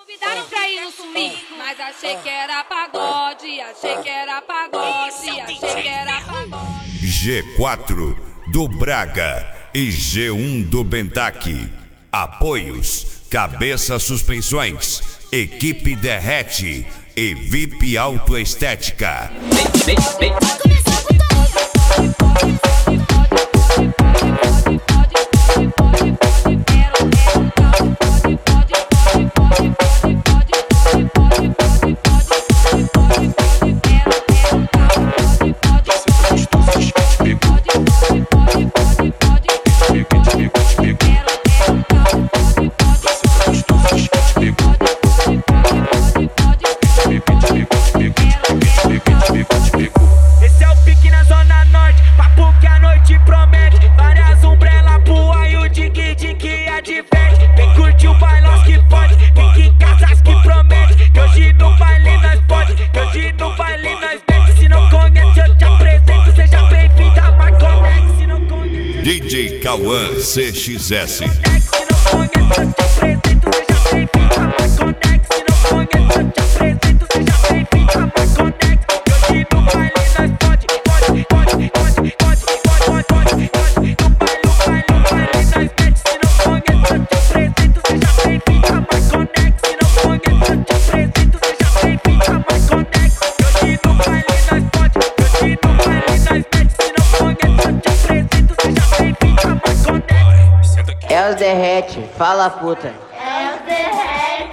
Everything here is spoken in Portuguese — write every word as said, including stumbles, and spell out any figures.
convidaram pra ir no swing, mas achei que era pagode, achei que era pagode, achei que era pagode. G quatro do Braga e G um do Bentaque. Apoios: Cabeça Suspensões, Equipe Derrete e V I P Autoestética. Esse é o pique na zona norte, papo que a noite promete. Várias umbrelas pro aí o dig-dig adverte. Vem curtir o bailão que pode, fique em casas que promete. Que hoje no baile nós pode, que hoje no baile nós mete. Se não conhece eu te apresento, seja bem-vindo a Marconex. Se não conhece D J Cauã C X S. se não conhece eu te apresento, seja bem-vindo a Marconex. Se não conhece eu te apresento, seja bem-vindo a Marconex. Que hoje no baile nós pode, pode, pode, pode, pode, pode, pode, pode. No baile, no baile, no baile nós mete. Se não conhece eu te apresento, seja bem-vindo a Marconex. Se não conhece eu te apresento, seja bem-vindo a Marconex. Que hoje no baile nós pode, que hoje no baile nós mete. Se não conhece eu te apresento, seja bem-vindo a Marconex. É os derrete, fala puta. É o derrete.